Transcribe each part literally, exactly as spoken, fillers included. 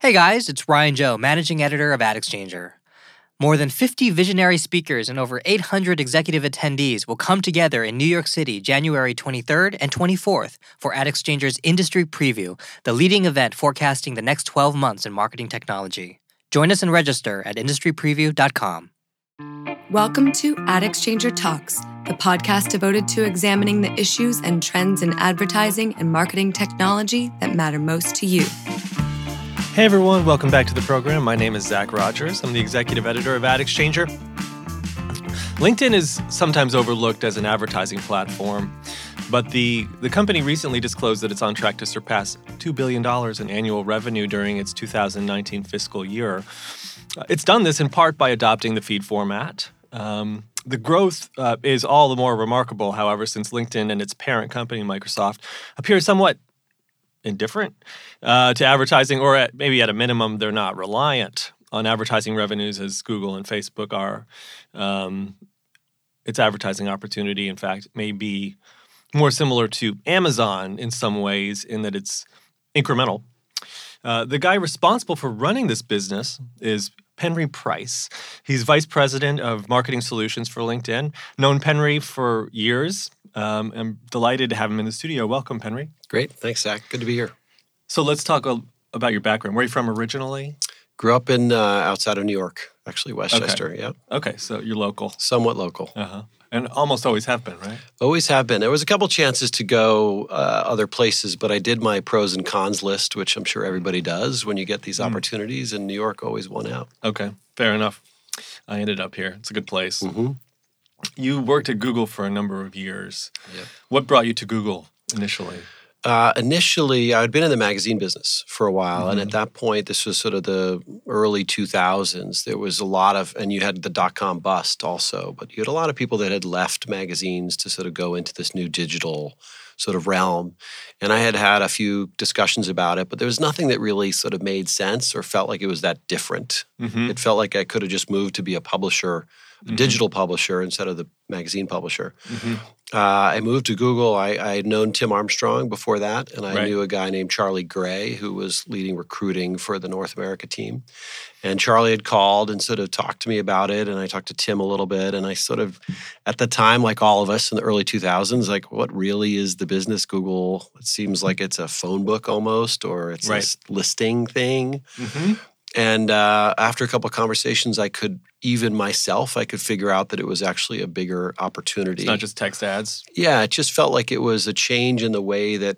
Hey guys, it's Ryan Joe, Managing Editor of AdExchanger. More than fifty visionary speakers and over eight hundred executive attendees will come together in New York City January twenty-third and twenty-fourth for AdExchanger's Industry Preview, the leading event forecasting the next twelve months in marketing technology. Join us and register at industry preview dot com. Welcome to AdExchanger Talks, the podcast devoted to examining the issues and trends in advertising and marketing technology that matter most to you. Hey everyone, welcome back to the program. My name is Zach Rogers. I'm the executive editor of AdExchanger. LinkedIn is sometimes overlooked as an advertising platform, but the, the company recently disclosed that it's on track to surpass two billion dollars in annual revenue during its two thousand nineteen fiscal year. It's done this in part by adopting the feed format. Um, the growth uh, is all the more remarkable, however, since LinkedIn and its parent company, Microsoft, appear somewhat indifferent uh, to advertising, or at, maybe at a minimum, they're not reliant on advertising revenues as Google and Facebook are. Um, its advertising opportunity, in fact, may be more similar to Amazon in some ways in that it's incremental. Uh, the guy responsible for running this business is Penry Price. He's vice president of marketing solutions for LinkedIn. Known Penry for years. Um, I'm delighted to have him in the studio. Welcome, Penry. Great. Thanks, Zach. Good to be here. So let's talk a, about your background. Where are you from originally? Grew up in uh, outside of New York, actually Westchester. Okay. Yeah. Okay, so you're local. Somewhat local. Uh-huh. And almost always have been, right? Always have been. There was a couple chances to go uh, other places, but I did my pros and cons list, which I'm sure everybody does when you get these mm. opportunities, and New York always won out. Okay, fair enough. I ended up here. It's a good place. Mm-hmm. You worked at Google for a number of years. Yep. What brought you to Google initially? Uh, initially, I'd been in the magazine business for a while, Mm-hmm. and at that point, this was sort of the early two thousands. There was a lot of, and you had the dot-com bust also, but you had a lot of people that had left magazines to sort of go into this new digital sort of realm. And I had had a few discussions about it, but there was nothing that really sort of made sense or felt like it was that different. Mm-hmm. It felt like I could have just moved to be a publisher, a Mm-hmm. digital publisher instead of the magazine publisher. Mm-hmm. Uh, I moved to Google. I, I had known Tim Armstrong before that, and I Right. knew a guy named Charlie Gray who was leading recruiting for the North America team. And Charlie had called and sort of talked to me about it, and I talked to Tim a little bit, and I sort of, at the time, like all of us in the early two thousands, like, what really is the business Google? It seems like it's a phone book almost, or it's Right. a listing thing. Mm-hmm. And uh, after a couple of conversations, I could, even myself, I could figure out that it was actually a bigger opportunity. It's not just text ads. Yeah, it just felt like it was a change in the way that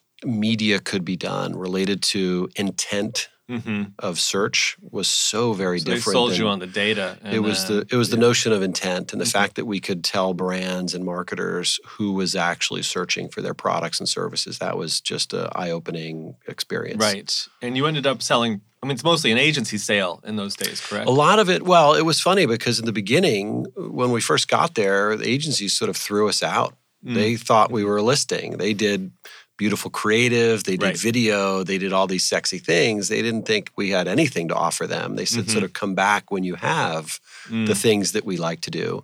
media could be done related to intent Mm-hmm. of search was so very So they different. sold than- you on the data. And it was then, the it was the yeah. notion of intent and the Mhm. fact that we could tell brands and marketers who was actually searching for their products and services. That was just an eye-opening experience. Right. And you ended up selling, I mean, it's mostly an agency sale in those days, correct? A lot of it, well, it was funny because in the beginning, when we first got there, the agencies sort of threw us out. Mm. They thought we were a listing. They did beautiful creative, they did Right. video, they did all these sexy things. They didn't think we had anything to offer them. They said, Mhm. sort of come back when you have Mm. the things that we like to do.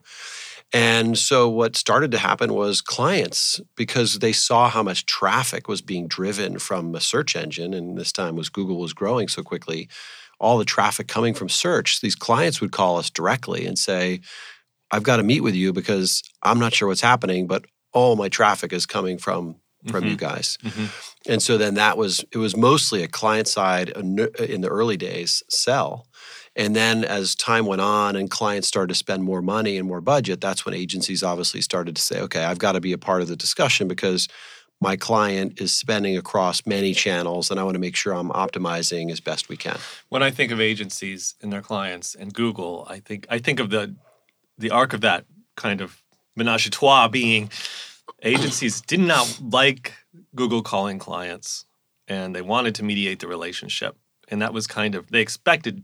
And so what started to happen was clients, because they saw how much traffic was being driven from a search engine, and this time was Google was growing so quickly, all the traffic coming from search, these clients would call us directly and say, I've got to meet with you because I'm not sure what's happening, but all my traffic is coming from from Mhm. you guys. Mm-hmm. And so then that was, it was mostly a client side in the early days sell. And then as time went on and clients started to spend more money and more budget, that's when agencies obviously started to say, okay, I've got to be a part of the discussion because my client is spending across many channels and I want to make sure I'm optimizing as best we can. When I think of agencies and their clients and Google, I think I think of the the arc of that kind of menage a trois being agencies did not like Google calling clients, and they wanted to mediate the relationship, and that was kind of they expected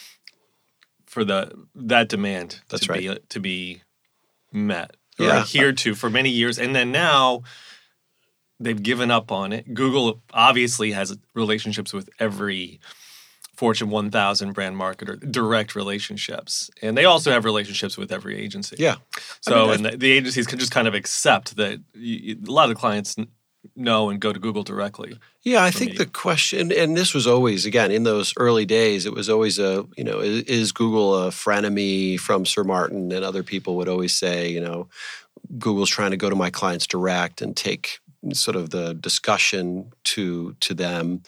for the that demand That's to right. be to be met or Yeah. adhered to for many years, and then now they've given up on it. Google obviously has relationships with every Fortune one thousand brand marketer, direct relationships. And they also have relationships with every agency. Yeah. So, I mean, and the, the agencies can just kind of accept that you, a lot of the clients know and go to Google directly. Yeah, I for think me. the question, and this was always, again, in those early days, it was always a, you know, is, is Google a frenemy from Sir Martin? And other people would always say, you know, Google's trying to go to my clients direct and take sort of the discussion to to them.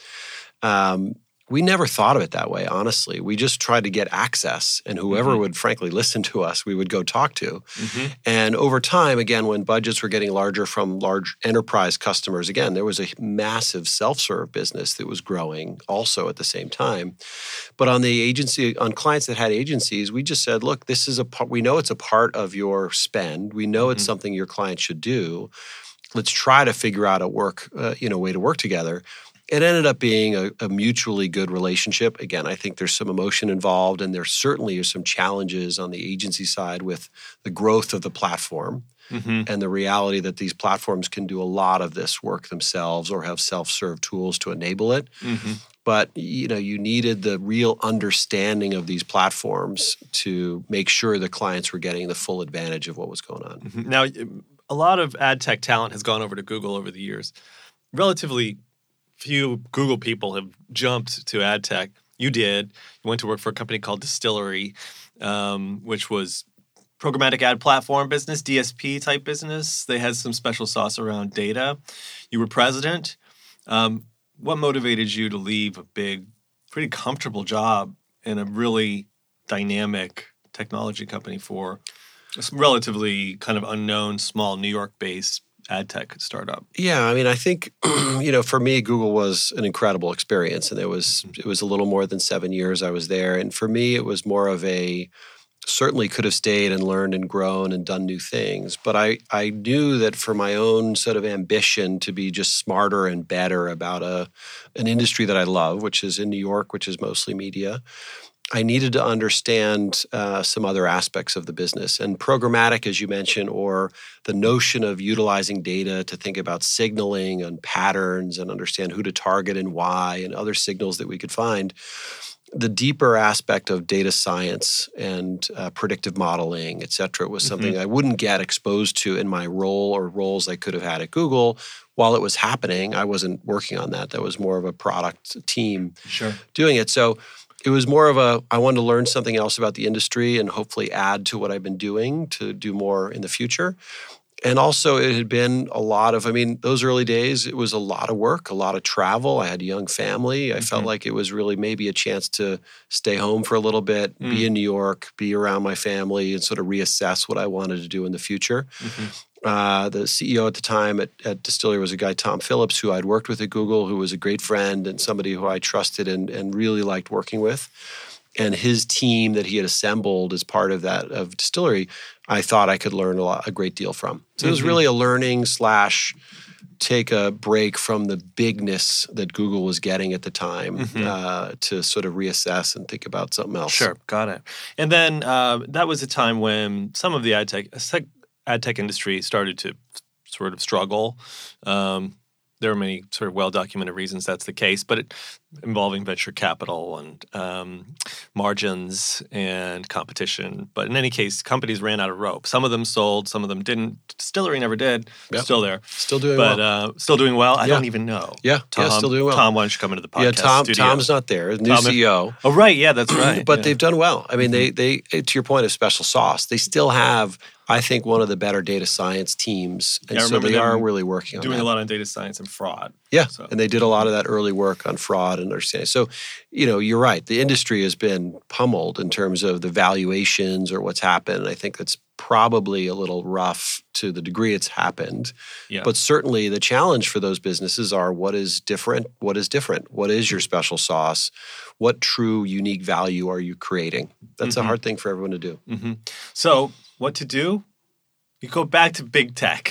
Um, we never thought of it that way, honestly. We just tried to get access, and whoever Mm-hmm. would frankly listen to us, we would go talk to. Mm-hmm. And over time, again, when budgets were getting larger from large enterprise customers, again, there was a massive self-serve business that was growing also at the same time. But on the agency, on clients that had agencies, we just said, look, this is a part, we know it's a part of your spend. We know it's Mhm. something your client should do. Let's try to figure out a work, uh, you know, way to work together. It ended up being a, a mutually good relationship. Again, I think there's some emotion involved, and there certainly are some challenges on the agency side with the growth of the platform Mm-hmm. and the reality that these platforms can do a lot of this work themselves or have self-serve tools to enable it. Mm-hmm. But you know, you needed the real understanding of these platforms to make sure the clients were getting the full advantage of what was going on. Mhm. Now, a lot of ad tech talent has gone over to Google over the years. Relatively few Google people have jumped to ad tech. You did. You went to work for a company called Distillery, um, which was programmatic ad platform business, D S P type business. They had some special sauce around data. You were president. Um, what motivated you to leave a big, pretty comfortable job in a really dynamic technology company for a relatively kind of unknown, small New York-based ad tech startup? Yeah, I mean, I think you know, for me, Google was an incredible experience, and it was it was a little more than seven years I was there, and for me, it was more of a certainly could have stayed and learned and grown and done new things, but I I knew that for my own sort of ambition to be just smarter and better about a an industry that I love, which is in New York, which is mostly media. I needed to understand uh, some other aspects of the business. And programmatic, as you mentioned, or the notion of utilizing data to think about signaling and patterns and understand who to target and why and other signals that we could find. The deeper aspect of data science and uh, predictive modeling, et cetera, was something Mhm. I wouldn't get exposed to in my role or roles I could have had at Google. While it was happening, I wasn't working on that. That was more of a product team Sure. doing it. So it was more of a, I wanted to learn something else about the industry and hopefully add to what I've been doing to do more in the future. And also it had been a lot of, I mean, those early days, it was a lot of work, a lot of travel. I had a young family. I felt Mhm. like it was really maybe a chance to stay home for a little bit, Mm. be in New York, be around my family, and sort of reassess what I wanted to do in the future. Mhm. Uh, the C E O at the time at, at Distillery was a guy, Tom Phillips, who I'd worked with at Google, who was a great friend and somebody who I trusted and, and really liked working with. And his team that he had assembled as part of that of Distillery, I thought I could learn a lot, a great deal from. So it was Mhm. really a learning slash take a break from the bigness that Google was getting at the time Mhm. uh, to sort of reassess and think about something else. Sure, got it. And then uh, that was a time when some of the ad tech, ad tech industry started to sort of struggle. Um, there are many sort of well-documented reasons that's the case, but it, involving venture capital and um, margins and competition. But in any case, companies ran out of rope. Some of them sold, some of them didn't. Distillery never did. Yep. Still there. Still doing But well. uh, still doing well? I Yeah. don't even know. Yeah, Tom, yeah, still doing well. Tom, why don't you come into the podcast yeah, Tom. studio? Tom's not there. New Tom- C E O. Oh, right. Yeah, that's right. But yeah. they've done well. I mean, they they to your point of special sauce, they still have, I think, one of the better data science teams, and Yeah, I so remember they are them really working on doing that. a lot on data science and fraud. Yeah, So- and they did a lot of that early work on fraud and understanding. So, you know, you're right. The industry has been pummeled in terms of the valuations or what's happened. I think that's probably a little rough to the degree it's happened. Yeah. But certainly the challenge for those businesses are what is different? What is different? What is your special sauce? What true unique value are you creating? That's Mhm. a hard thing for everyone to do. hmm So, what to do? You go back to big tech.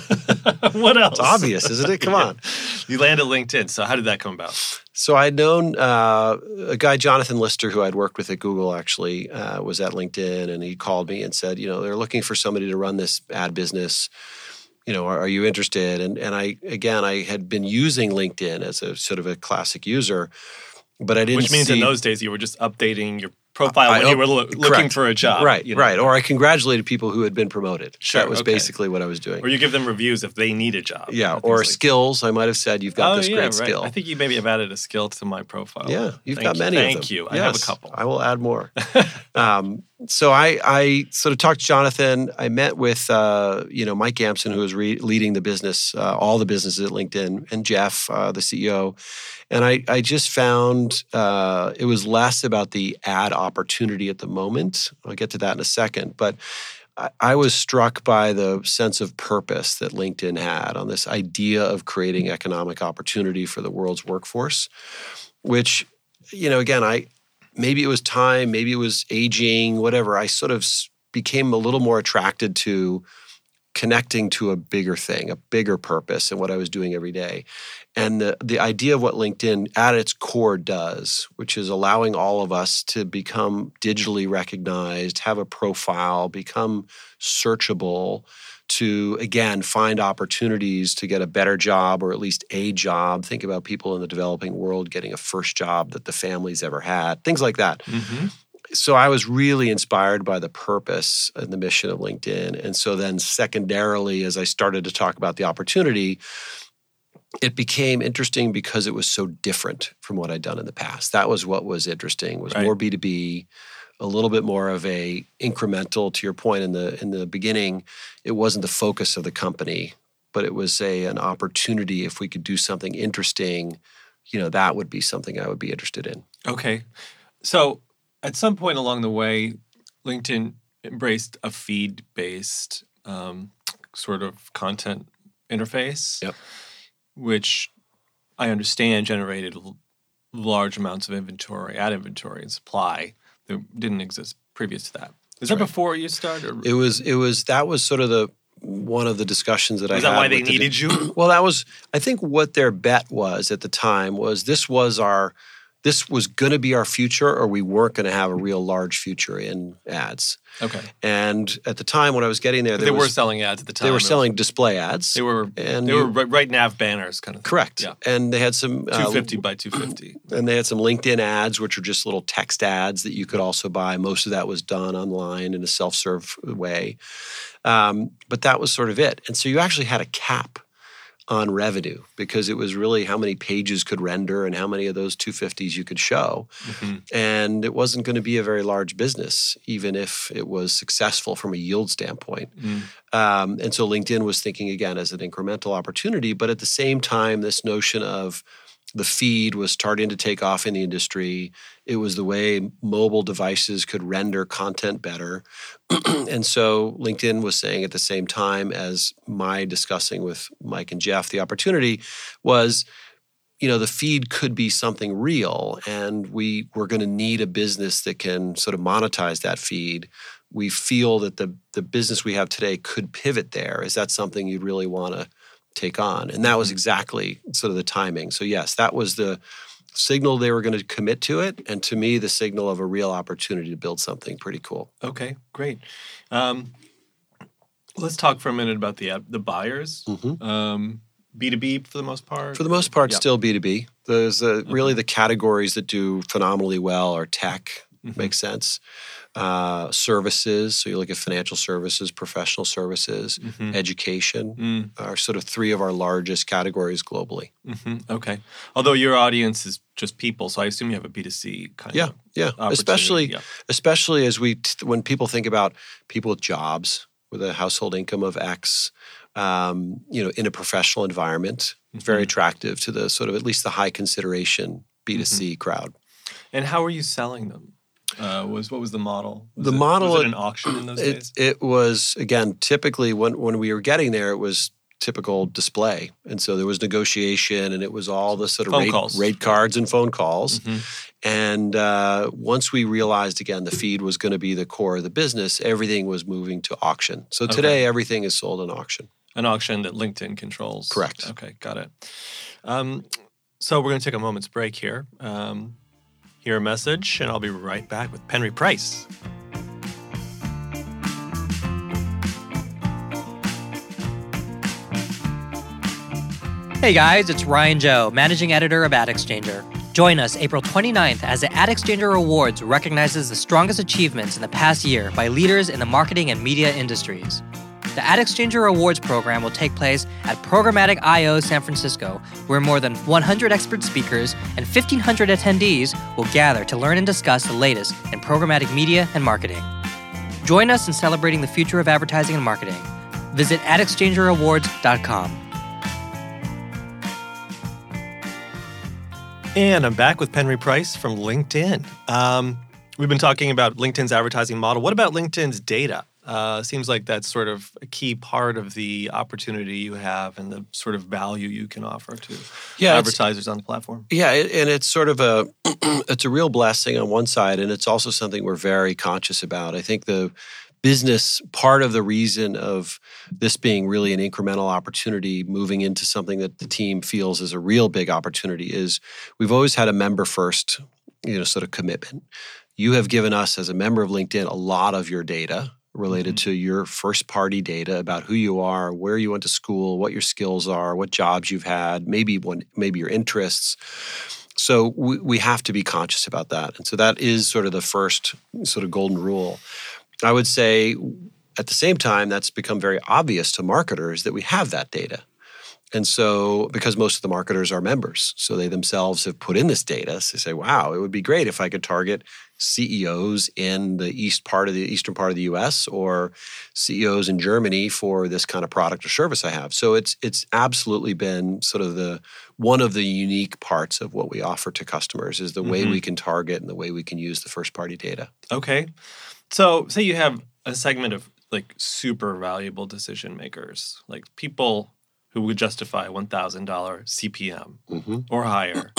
What else? It's obvious, isn't it? Come Yeah. on. You land at LinkedIn. So, how did that come about? So I'd known uh, a guy, Jonathan Lister, who I'd worked with at Google, actually uh, was at LinkedIn, and he called me and said, you know, they're looking for somebody to run this ad business. You know, are, are you interested? And and I again, I had been using LinkedIn as a sort of a classic user, but I didn't. Which means see, in those days you were just updating your profile I when you op- were lo- looking correct. for a job. Right, you know? right. Or I congratulated people who had been promoted. Sure, That was okay. basically what I was doing. Or you give them reviews if they need a job. Yeah, things or like skills. I might have said, you've got oh, this yeah, great right. skill. I think you maybe have added a skill to my profile. Yeah, you've Thank got you. many of them. Thank you. I have a Yes, couple. I will add more. um, so I, I sort of talked to Jonathan. I met with uh, you know Mike Gamson, who was re- leading the business, uh, all the businesses at LinkedIn, and Jeff, uh, the C E O. And I, I just found uh, it was less about the ad opportunity at the moment. I'll get to that in a second. But I, I was struck by the sense of purpose that LinkedIn had on this idea of creating economic opportunity for the world's workforce, which, you know, again, I maybe it was time, maybe it was aging, whatever. I sort of became a little more attracted to connecting to a bigger thing, a bigger purpose in what I was doing every day. And the, the idea of what LinkedIn at its core does, which is allowing all of us to become digitally recognized, have a profile, become searchable, to, again, find opportunities to get a better job or at least a job. Think about people in the developing world getting a first job that the family's ever had, things like that. Mm-hmm. So I was really inspired by the purpose and the mission of LinkedIn. And so then secondarily, as I started to talk about the opportunity, it became interesting because it was so different from what I'd done in the past. That was what was interesting, was Right. more B two B, a little bit more of a incremental, to your point in the in the beginning. It wasn't the focus of the company, but it was a an opportunity. If we could do something interesting, you know, that would be something I would be interested in. Okay. So at some point along the way, LinkedIn embraced a feed-based um, sort of content interface, Yep. which I understand generated l- large amounts of inventory, ad inventory and supply that didn't exist previous to that. Is that Right. before you started? Or It was it was that was sort of the one of the discussions that I is had. that why they with the- needed you? Well, that was, I think what their bet was at the time was this was our, this was going to be our future, or we weren't going to have a real large future in ads. Okay. And at the time when I was getting there, They there were was, selling ads at the time. they It were was- selling display ads. They were. and they you- were right, right nav banners, kind of. thing. correct. Yeah. And they had some uh, two fifty by two fifty. and they had some LinkedIn ads, which were just little text ads that you could also buy. Most of that was done online in a self-serve way. Um, but that was sort of it. And so you actually had a cap on revenue because it was really how many pages could render and how many of those two fifties you could show. Mm-hmm. And it wasn't going to be a very large business, even if it was successful from a yield standpoint. Mm. Um, and so LinkedIn was thinking, again, as an incremental opportunity. But at the same time, this notion of the feed was starting to take off in the industry. It was the way mobile devices could render content better. And so LinkedIn was saying at the same time as my discussing with Mike and Jeff, the opportunity was, you know, the feed could be something real, and we were going to need a business that can sort of monetize that feed. We feel that the the business we have today could pivot there. Is that something you'd really want to take on? And that was exactly sort of the timing. So yes, that was the signal they were going to commit to it, and to me, the signal of a real opportunity to build something pretty cool. Okay, great. Um, let's talk for a minute about the the buyers. Mm-hmm. Um, B two B for the most part? For the most part, Yeah. still B two B. There's uh, really the categories that do phenomenally well are tech, Mm-hmm. makes sense. Uh, services, so you look at financial services, professional services, Mhm. education Mm, are sort of three of our largest categories globally. mhm, okay. Although your audience is just people, so I assume you have a B two C kind Yeah, of yeah. opportunity. Especially, Yeah. especially as we t- when people think about people with jobs with a household income of X, um, you know, in a professional environment, it's very Mhm. attractive to the sort of at least the high consideration B two C Mm-hmm. crowd. And how are you selling them? Uh, was what was the model? Was The it, model- was it an auction in those It days? it was again typically when when we were getting there, it was typical display, and so there was negotiation, and it was all the sort of Phone rate, calls. rate cards and phone calls. Mhm. And uh, once we realized again the feed was going to be the core of the business, everything was moving to auction. So today Okay. everything is sold in auction. An auction that LinkedIn controls. Correct. Okay, got it. Um, so we're going to take a moment's break here. Um, hear a message, and I'll be right back with Penry Price. Hey guys, it's Ryan Joe, managing editor of AdExchanger. Join us April twenty-ninth as the AdExchanger Awards recognizes the strongest achievements in the past year by leaders in the marketing and media industries. The AdExchanger Awards program will take place at Programmatic I O San Francisco, where more than one hundred expert speakers and fifteen hundred attendees will gather to learn and discuss the latest in programmatic media and marketing. Join us in celebrating the future of advertising and marketing. Visit ad exchanger awards dot com. And I'm back with Penry Price from LinkedIn. Um, we've been talking about LinkedIn's advertising model. What about LinkedIn's data? Uh, seems like that's sort of a key part of the opportunity you have and the sort of value you can offer to yeah, advertisers on the platform. Yeah, and it's sort of a it's a real blessing on one side, and it's also something we're very conscious about. I think the business part of the reason of this being really an incremental opportunity moving into something that the team feels is a real big opportunity is we've always had a member first, you know, sort of commitment. You have given us as a member of LinkedIn a lot of your data related mm-hmm. to your first party data about who you are, where you went to school, what your skills are, what jobs you've had, maybe one, maybe your interests. So we, we have to be conscious about that. And so that is sort of the first sort of golden rule. I would say at the same time, that's become very obvious to marketers that we have that data. And so, because most of the marketers are members, so they themselves have put in this data. So they say, wow, it would be great if I could target C E Os in the east part of the eastern part of the U S or C E Os in Germany for this kind of product or service I have. So it's it's absolutely been sort of the one of the unique parts of what we offer to customers is the mm-hmm. way we can target and the way we can use the first party data. Okay. So say you have a segment of like super valuable decision makers, like people who would justify one thousand dollars C P M mm-hmm. or higher,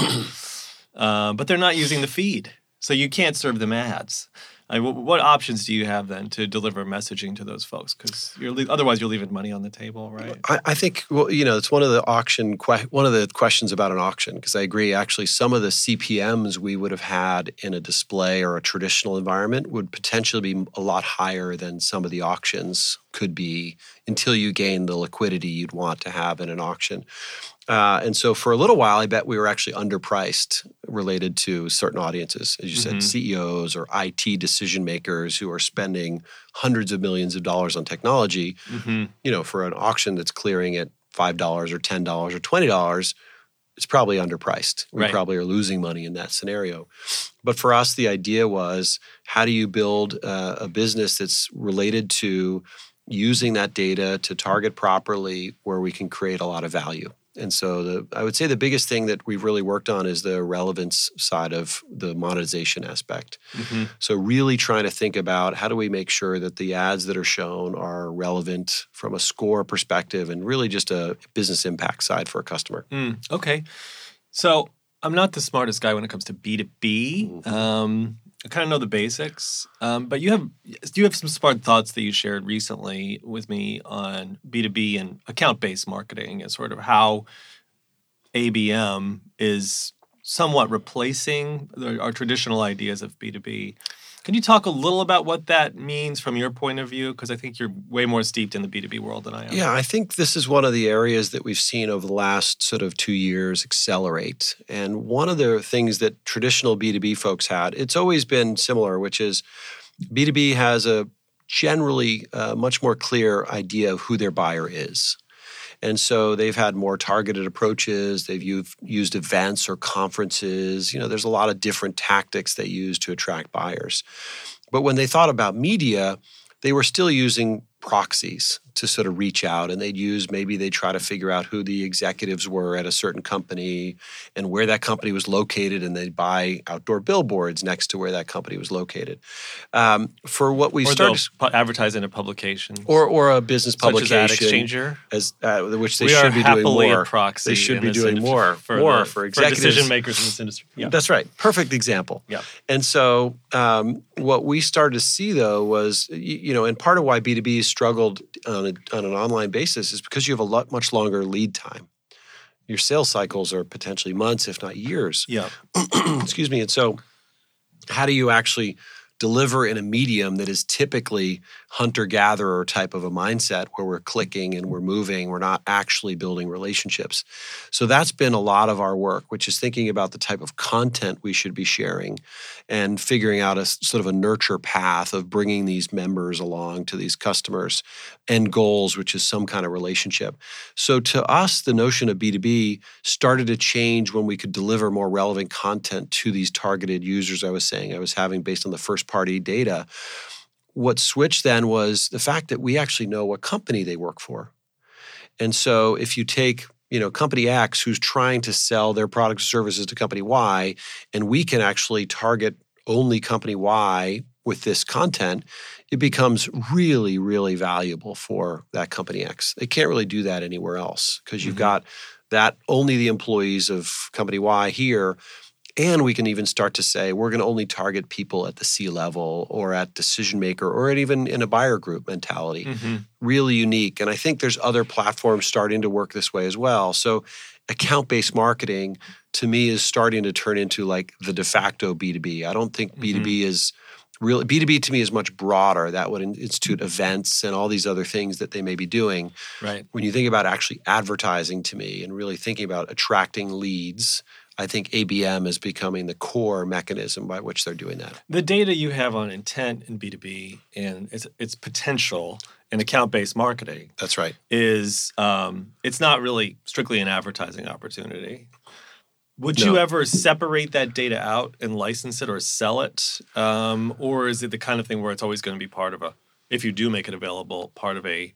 uh, but they're not using the feed. So you can't serve them ads. I mean, what options do you have then to deliver messaging to those folks? Because you're le- otherwise you're leaving money on the table, right? I, I think, well, you know, it's one of the auction que- one of the questions about an auction. Because I agree, actually, some of the C P Ms we would have had in a display or a traditional environment would potentially be a lot higher than some of the auctions could be until you gain the liquidity you'd want to have in an auction. Uh, and so for a little while, I bet we were actually underpriced related to certain audiences, as you mm-hmm. said, C E Os or I T decision makers who are spending hundreds of millions of dollars on technology. Mm-hmm. You know, for an auction that's clearing at five dollars or ten dollars or twenty dollars, it's probably underpriced. We right. probably are losing money in that scenario. But for us, the idea was, how do you build uh, a business that's related to using that data to target properly where we can create a lot of value? And so the, I would say the biggest thing that we've really worked on is the relevance side of the monetization aspect. Mm-hmm. So really trying to think about how do we make sure that the ads that are shown are relevant from a score perspective and really just a business impact side for a customer. Mm, okay. So I'm not the smartest guy when it comes to B two B. Mm-hmm. Um, I kind of know the basics, um, but you have you have some smart thoughts that you shared recently with me on B two B and account-based marketing and sort of how A B M is somewhat replacing the, our traditional ideas of B two B. Can you talk a little about what that means from your point of view? Because I think you're way more steeped in the B two B world than I am. Yeah, I think this is one of the areas that we've seen over the last sort of two years accelerate. And one of the things that traditional B two B folks had, it's always been similar, which is B two B has a generally uh, much more clear idea of who their buyer is. And so they've had more targeted approaches. They've used, used events or conferences. You know, there's a lot of different tactics they use to attract buyers. But when they thought about media, they were still using proxies to sort of reach out, and they'd use, maybe they try to figure out who the executives were at a certain company and where that company was located, and they'd buy outdoor billboards next to where that company was located. Um, for what we or started, pu- advertise in a publication, or or a business publication, such as AdExchanger, as uh, which they we should are be doing more. A proxy they should be doing in- more, for more the, for executives, for decision makers in this industry. Yeah. That's right. Perfect example. Yeah. And so um, what we started to see though was, you, you know, and part of why B two B struggled on, a, on an online basis is because you have a lot much longer lead time. Your sales cycles are potentially months, if not years. Yeah. Excuse me. And so how do you actually deliver in a medium that is typically hunter-gatherer type of a mindset where we're clicking and we're moving, we're not actually building relationships. So that's been a lot of our work, which is thinking about the type of content we should be sharing and figuring out a sort of a nurture path of bringing these members along to these customers and goals, which is some kind of relationship. So to us, the notion of B two B started to change when we could deliver more relevant content to these targeted users I was saying I was having based on the first-party data. What switched then was the fact that we actually know what company they work for. And so if you take, you know, company X who's trying to sell their products or services to company Y, and we can actually target only company Y with this content, it becomes really, really valuable for that company X. They can't really do that anywhere else because you've mm-hmm. got that only the employees of company Y here. And we can even start to say, we're going to only target people at the C-level or at decision maker or at even in a buyer group mentality. Mm-hmm. Really unique. And I think there's other platforms starting to work this way as well. So account-based marketing, to me, is starting to turn into like the de facto B two B. I don't think mm-hmm. B two B is really, B two B to me is much broader. That would institute events and all these other things that they may be doing. Right. When you think about actually advertising to me and really thinking about attracting leads, I think A B M is becoming the core mechanism by which they're doing that. The data you have on intent in B two B and its, its potential in account-based marketing. That's right. Is um, it's not really strictly an advertising opportunity. Would No. you ever separate that data out and license it or sell it? Um, or is it the kind of thing where it's always going to be part of a, if you do make it available, part of a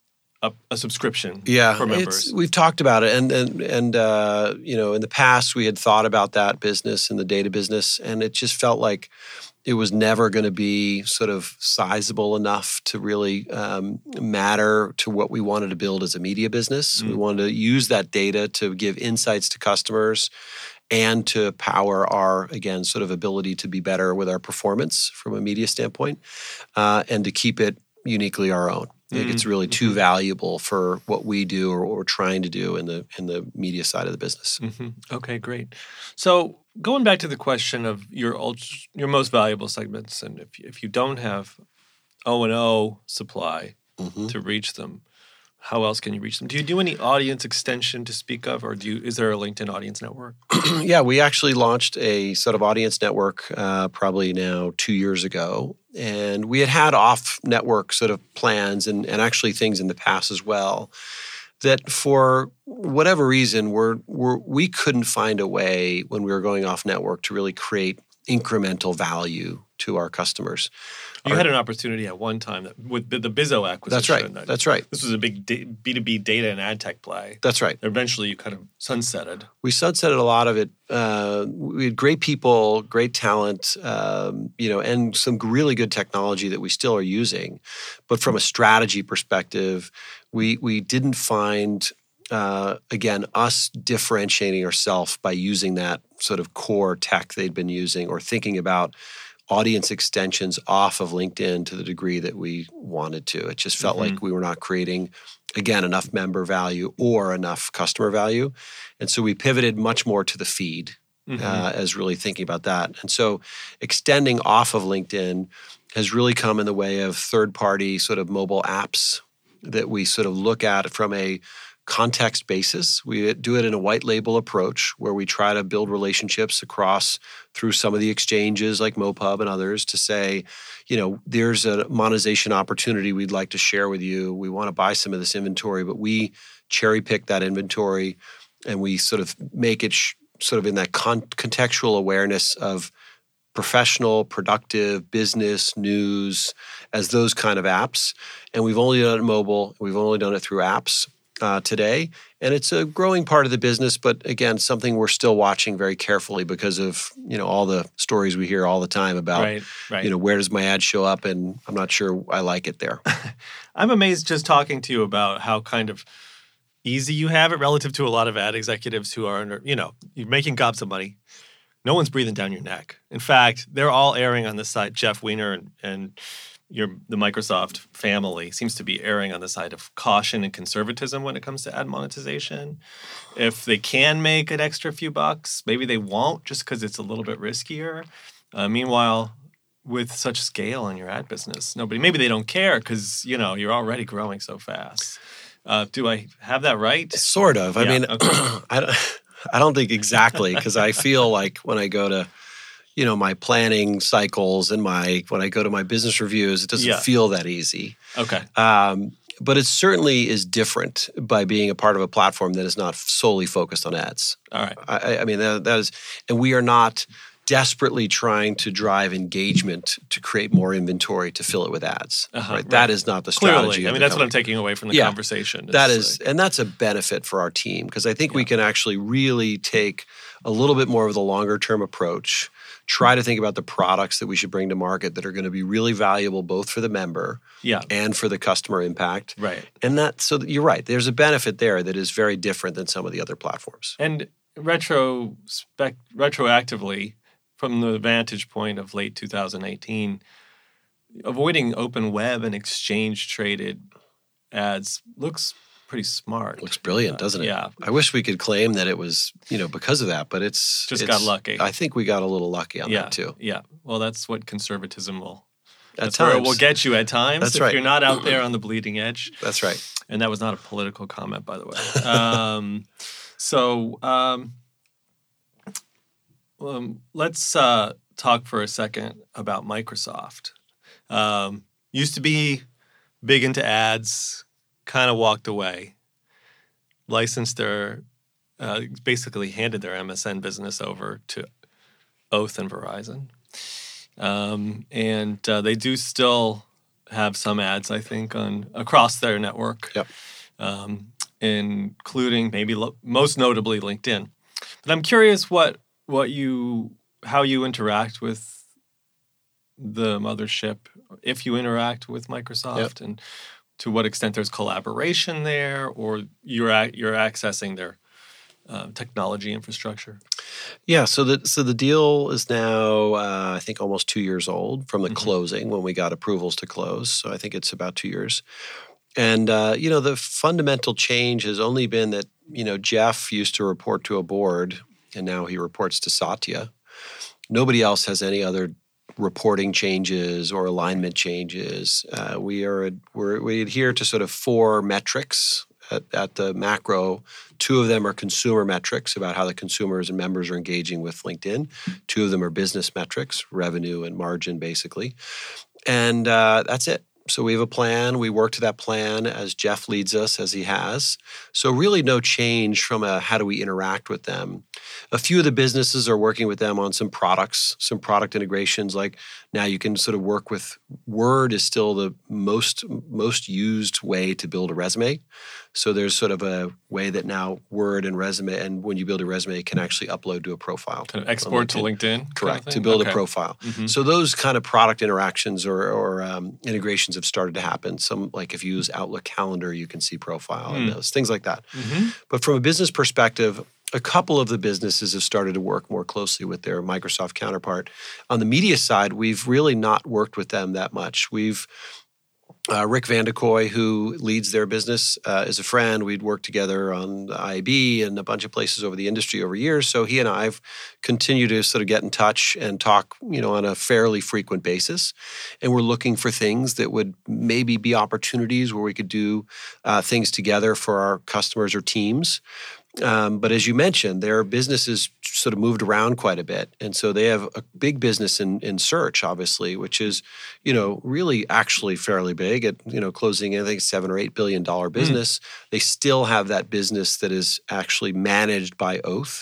A, a subscription yeah, for members? It's, we've talked about it, and and and uh, you know, in the past we had thought about that business and the data business, and it just felt like it was never going to be sort of sizable enough to really um, matter to what we wanted to build as a media business. Mm. We wanted to use that data to give insights to customers and to power our, again, sort of ability to be better with our performance from a media standpoint, uh, and to keep it uniquely our own. I think mm-hmm. it's really too mm-hmm. valuable for what we do or what we're trying to do in the in the media side of the business. Mm-hmm. Okay, great. So going back to the question of your ult- your most valuable segments, and if if you don't have O and O supply mm-hmm. to reach them, how else can you reach them? Do you do any audience extension to speak of, or do you, is there a LinkedIn audience network? Yeah, we actually launched a sort of audience network uh, probably now two years ago. And we had had off-network sort of plans and, and actually things in the past as well that for whatever reason, we're, we're, we couldn't find a way when we were going off-network to really create incremental value to our customers. You our, had an opportunity at one time that, with the Bizzo acquisition. That's right. That, that's right. This was a big da- B two B data and ad tech play. That's right. Eventually, you kind of sunsetted. We sunsetted a lot of it. Uh, we had great people, great talent, um, you know, and some really good technology that we still are using. But from a strategy perspective, we we didn't find, uh, again, us differentiating ourselves by using that sort of core tech they'd been using or thinking about audience extensions off of LinkedIn to the degree that we wanted to. It just felt mm-hmm. like we were not creating, again, enough member value or enough customer value. And so we pivoted much more to the feed mm-hmm. uh, as really thinking about that. And so extending off of LinkedIn has really come in the way of third-party sort of mobile apps that we sort of look at from a context basis. We do it in a white label approach where we try to build relationships across through some of the exchanges like MoPub and others to say, you know, there's a monetization opportunity we'd like to share with you. We want to buy some of this inventory, but we cherry pick that inventory and we sort of make it sh- sort of in that con- contextual awareness of professional, productive, business, news as those kind of apps. And we've only done it mobile. We've only done it through apps. Uh, today, and it's a growing part of the business, but again, something we're still watching very carefully because of, you know, all the stories we hear all the time about, right, right. you know, where does my ad show up, and I'm not sure I like it there. I'm amazed just talking to you about how kind of easy you have it relative to a lot of ad executives who are, under, you know, you're making gobs of money. No one's breathing down your neck. In fact, they're all erring on the side. Jeff Weiner and, and Your, the Microsoft family seems to be erring on the side of caution and conservatism when it comes to ad monetization. If they can make an extra few bucks, maybe they won't just because it's a little bit riskier. Uh, meanwhile, with such scale in your ad business? Nobody, maybe they don't care because, you know, you're already growing so fast. Uh, do I have that right? Sort of. I Yeah, mean, okay. I, don't, I don't think exactly, because I feel like when I go to, you know, my planning cycles and my when I go to my business reviews, it doesn't Yeah. feel that easy. Okay. Um, but it certainly is different by being a part of a platform that is not solely focused on ads. All right. I, I mean, that, that is, and we are not desperately trying to drive engagement to create more inventory to fill it with ads. Uh-huh, right? right. That is not the strategy. Clearly. I of mean, the that's what I'm company. taking away from the Yeah. conversation. That It's is, like- and that's a benefit for our team, because I think we Yeah. can actually really take a little bit more of the longer term approach, try to think about the products that we should bring to market that are going to be really valuable both for the member yeah. and for the customer impact. Right. And that, so that you're right, there's a benefit there that is very different than some of the other platforms. And retrospect, retroactively, from the vantage point of late two thousand eighteen, avoiding open web and exchange traded ads looks pretty smart. Looks brilliant, doesn't it? Yeah. I wish we could claim that it was, you know, because of that, but it's Just it's- got lucky. I think we got a little lucky on yeah. that too. Yeah. Well, that's what conservatism will. At That's where it times. will get you at times. That's if right. you're not out there on the bleeding edge. That's right. And that was not a political comment, by the way. Um, so um, um, let's uh, talk for a second about Microsoft. Um, used to be big into ads, kind of walked away, licensed their, uh, basically handed their M S N business over to Oath and Verizon. Um, and uh, they do still have some ads, I think, on across their network. Yep. Um, including maybe lo- most notably LinkedIn. But I'm curious what what you how you interact with the mothership, if you interact with Microsoft, and to what extent there's collaboration there, or you're ac- you're accessing their uh, technology infrastructure. Yeah, so the so the deal is now uh, I think almost two years old from the Mhm. closing when we got approvals to close. So I think it's about two years. And uh, you know, the fundamental change has only been that, you know, Jeff used to report to a board, and now he reports to Satya. Nobody else has any other reporting changes or alignment changes. Uh, we are we're, we adhere to sort of four metrics at, at the macro. Two of them are consumer metrics about how the consumers and members are engaging with LinkedIn. Two of them are business metrics, revenue and margin, basically. And uh, that's it. So we have a plan. We work to that plan as Jeff leads us, as he has. So really no change from a how do we interact with them. A few of the businesses are working with them on some products, some product integrations. Like now you can sort of work with Word is still the most most used way to build a resume. So there's sort of a way that now Word and resume, and when you build a resume, it can actually upload to a profile. Kind of export to LinkedIn? kind of Correct, to thing? build Okay. a profile. Mhm. So those kind of product interactions or, or um, integrations have started to happen. Some, like if you use Outlook Calendar, you can see profile and Hmm. those, things like that. Mhm. But from a business perspective, a couple of the businesses have started to work more closely with their Microsoft counterpart. On the media side, we've really not worked with them that much. We've Uh, Rick Vandekoy, who leads their business, uh, is a friend. We'd worked together on the I B and a bunch of places over the industry over years. So he and I have continued to sort of get in touch and talk, you know, on a fairly frequent basis. And we're looking for things that would maybe be opportunities where we could do uh, things together for our customers or teams. Um, but as you mentioned, their business has sort of moved around quite a bit. And so they have a big business in, in search, obviously, which is, you know, really actually fairly big at, you know, closing, I think, seven or eight billion dollar business. They still have that business that is actually managed by Oath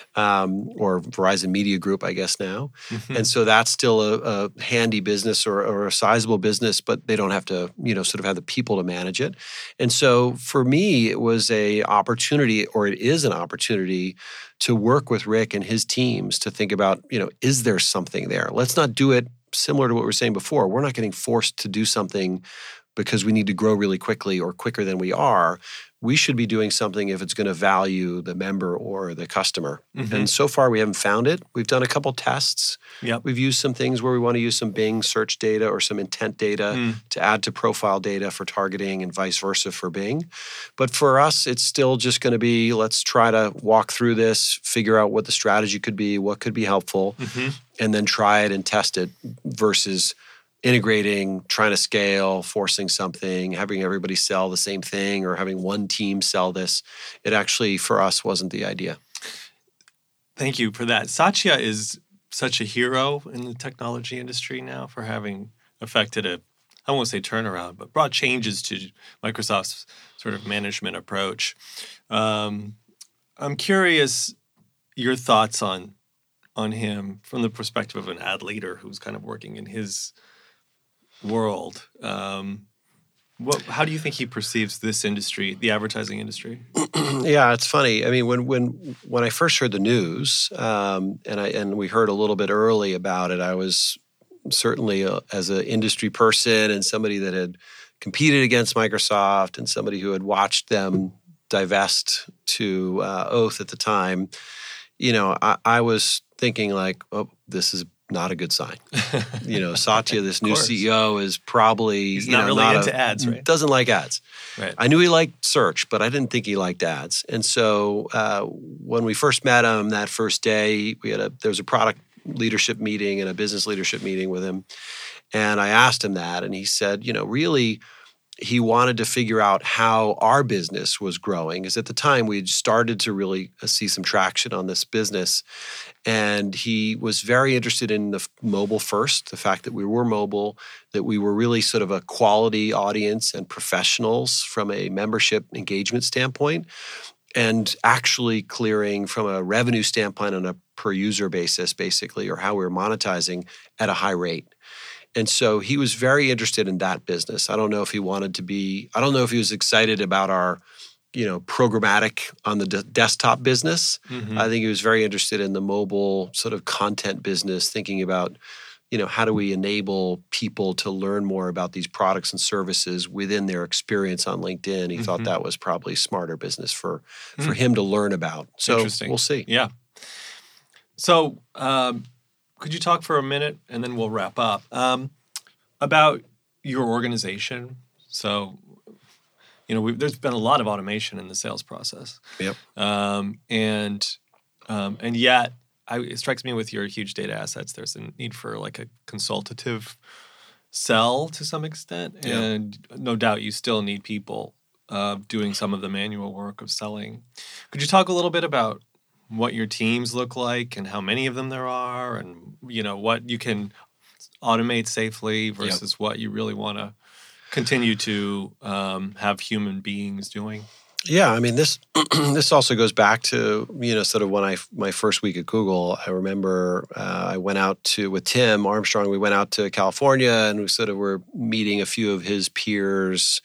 um, or Verizon Media Group, I guess now. Mhm. And so that's still a, a handy business or, or a sizable business, but they don't have to, you know, sort of have the people to manage it. And so for me, it was a opportunity, or it is an opportunity to work with Rick and his teams to think about, you know, is there something there? Let's not do it similar to what we were saying before. We're not getting forced to do something because we need to grow really quickly or quicker than we are. We should be doing something if it's going to value the member or the customer. Mhm. And so far, we haven't found it. We've done a couple tests. Yep. We've used some things where we want to use some Bing search data or some intent data Mm. to add to profile data for targeting and vice versa for Bing. But for us, it's still just going to be, let's try to walk through this, figure out what the strategy could be, what could be helpful. Mhm. and then try it and test it versus integrating, trying to scale, forcing something, having everybody sell the same thing or having one team sell this. It actually, for us, wasn't the idea. Thank you for that. Satya is such a hero in the technology industry now for having affected a, I won't say turnaround, but brought changes to Microsoft's sort of management approach. Um, I'm curious your thoughts on on him from the perspective of an ad leader who's kind of working in his world. Um, what, how do you think he perceives this industry, the advertising industry? Yeah, it's funny. I mean, when when when I first heard the news, um, and I and we heard a little bit early about it, I was certainly a, as an industry person and somebody that had competed against Microsoft and somebody who had watched them divest to uh, Oath at the time. You know, I, I was thinking like, oh, this is not a good sign. You know, Satya, this new C E O, is probably He's you not know, really not into a, ads, right? Doesn't like ads. Right. I knew he liked search, but I didn't think he liked ads. And so uh, when we first met him that first day, we had a there was a product leadership meeting and a business leadership meeting with him, and I asked him that, and he said, you know, really, he wanted to figure out how our business was growing, because at the time we'd started to really see some traction on this business. And he was very interested in the mobile first, the fact that we were mobile, that we were really sort of a quality audience and professionals from a membership engagement standpoint, and actually clearing from a revenue standpoint on a per user basis, basically, or how we were monetizing at a high rate. And so he was very interested in that business. I don't know if he wanted to be, I don't know if he was excited about our, you know, programmatic on the de- desktop business. Mm-hmm. I think he was very interested in the mobile sort of content business, thinking about, you know, how do we enable people to learn more about these products and services within their experience on LinkedIn. He Mm-hmm. thought that was probably smarter business for, Mm. for him to learn about. So Interesting. we'll see. Yeah. So um, could you talk for a minute, and then we'll wrap up, um, about your organization? So, you know, we've, there's been a lot of automation in the sales process. Yep. Um, and um, and yet, I, it strikes me with your huge data assets, there's a need for like a consultative sell to some extent. Yeah. And no doubt you still need people uh, doing some of the manual work of selling. Could you talk a little bit about what your teams look like and how many of them there are, and, you know, what you can automate safely versus Yep. what you really want to continue to um, have human beings doing? Yeah, I mean, this this also goes back to, you know, sort of when I my first week at Google. I remember uh, I went out to with Tim Armstrong. We went out to California, and we sort of were meeting a few of his peers,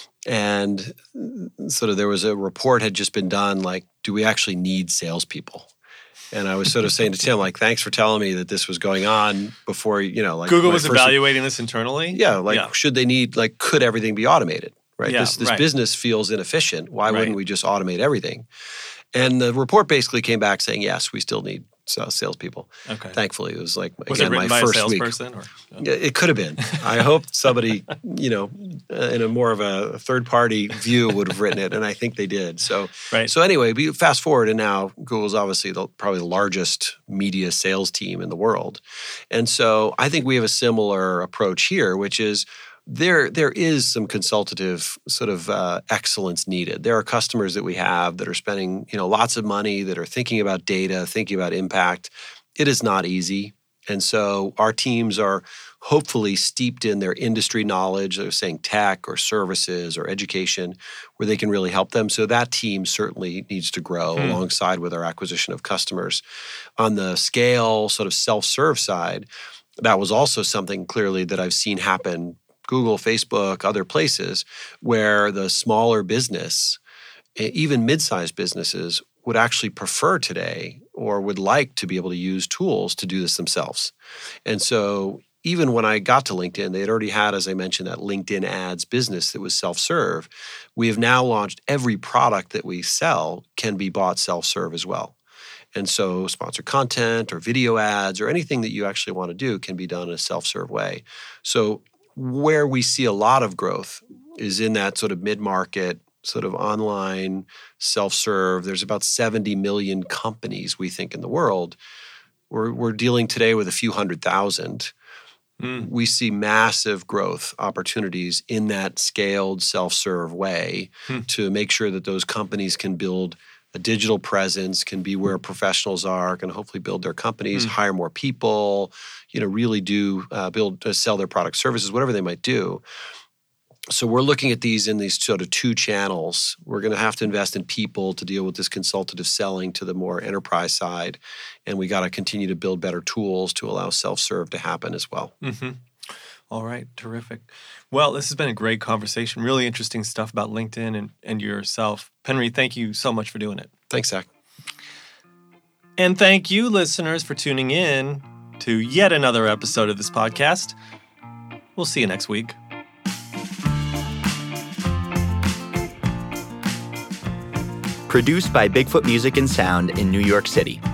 and sort of there was a report had just been done, like, do we actually need salespeople? And I was sort of saying to Tim, like, thanks for telling me that this was going on before, you know, like Google my was first- evaluating this internally? Yeah, like, Yeah. should they need, like, could everything be automated? Right. Yeah, this this right. business feels inefficient. Why Right. wouldn't we just automate everything? And the report basically came back saying, yes, we still need uh, salespeople. Okay. Thankfully, it was like, Was again, it my written by a first week. salesperson? Or? Yeah, it could have been. I hope somebody, you know, uh, in a more of a third-party view would have written it, and I think they did. So, Right. so anyway, we fast forward, and now Google's obviously the, probably the largest media sales team in the world. And so I think we have a similar approach here, which is there there is some consultative sort of uh, excellence needed. There are customers that we have that are spending, you know, lots of money, that are thinking about data, thinking about impact. It is not easy. And so our teams are hopefully steeped in their industry knowledge, they're saying tech or services or education, where they can really help them. So that team certainly needs to grow Hmm. alongside with our acquisition of customers. On the scale, sort of self-serve side, that was also something clearly that I've seen happen Google, Facebook, other places, where the smaller business, even mid-sized businesses, would actually prefer today or would like to be able to use tools to do this themselves. And so even when I got to LinkedIn, they had already had, as I mentioned, that LinkedIn ads business that was self-serve. We have now launched every product that we sell can be bought self-serve as well. And so sponsored content or video ads or anything that you actually want to do can be done in a self-serve way. So where we see a lot of growth is in that sort of mid-market, sort of online, self-serve. There's about seventy million companies, we think, in the world. we're, we're dealing today with a few hundred thousand. Mm. We see massive growth opportunities in that scaled self-serve way mm. to make sure that those companies can build a digital presence, can be where professionals are, can hopefully build their companies, mm. hire more people, you know, really do uh, build, uh, sell their product services, whatever they might do. So we're looking at these in these sort of two channels. We're going to have to invest in people to deal with this consultative selling to the more enterprise side. And we got to continue to build better tools to allow self-serve to happen as well. Mm-hmm. All right. Terrific. Well, this has been a great conversation. Really interesting stuff about LinkedIn and, and yourself. Penry, thank you so much for doing it. Thanks, Zach. And thank you, listeners, for tuning in to yet another episode of this podcast. We'll see you next week. Produced by Bigfoot Music and Sound in New York City.